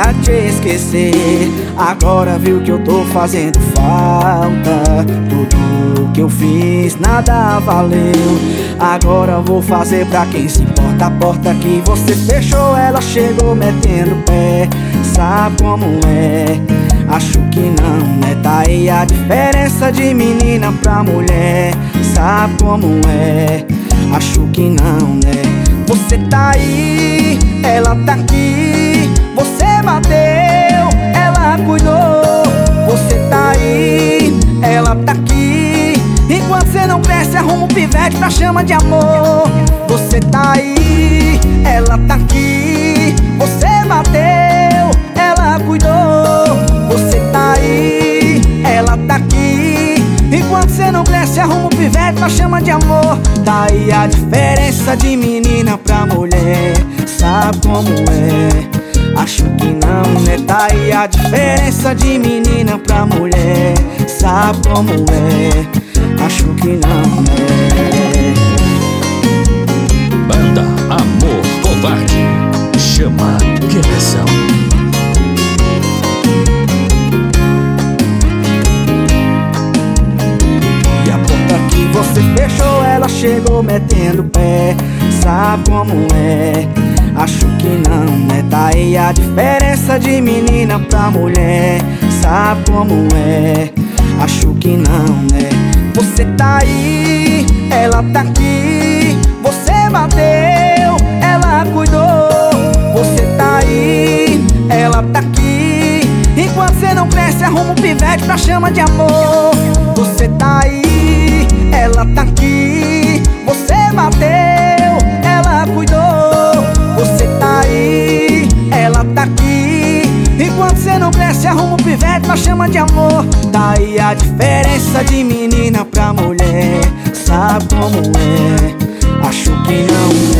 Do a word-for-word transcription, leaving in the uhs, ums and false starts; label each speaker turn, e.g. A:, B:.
A: pra te esquecer. Agora viu que eu tô fazendo falta. Tudo que eu fiz nada valeu. Agora vou fazer pra quem se importa. A porta que você fechou, ela chegou metendo o pé. Sabe como é? Acho que não, né? Tá aí a diferença de menina pra mulher. Sabe como é? Acho que não, né? Você tá aí, ela tá aqui. Você bateu, ela cuidou. Você tá aí, ela tá aqui. Enquanto você não cresce, arruma um pivete pra chama de amor. Você tá aí, ela tá aqui. Você bateu, ela cuidou. Você tá aí, ela tá aqui. Enquanto você não cresce, arruma um pivete pra chama de amor. Tá aí a diferença de menina pra mulher. Sabe como é? Acho que não, né? Tá aí a diferença de menina pra mulher. Sabe como é? Acho que não, né?
B: Banda Amor Covarde chama Repressão.
A: E a porta que você fechou, ela chegou metendo o pé. Sabe como é? Acho que não, né? Tá aí a diferença de menina pra mulher. Sabe como é? Acho que não, né? Você tá aí, ela tá aqui. Você bateu, ela cuidou. Você tá aí, ela tá aqui. Enquanto você não cresce, arruma um pivete pra chama de amor. Você tá aí, ela tá aqui. Você bateu, ela cuidou. Você tá aí, ela tá aqui. Enquanto você não cresce, arruma um pivete pra chama de amor. Tá aí a diferença de menina pra mulher. Sabe como é? Acho que não é.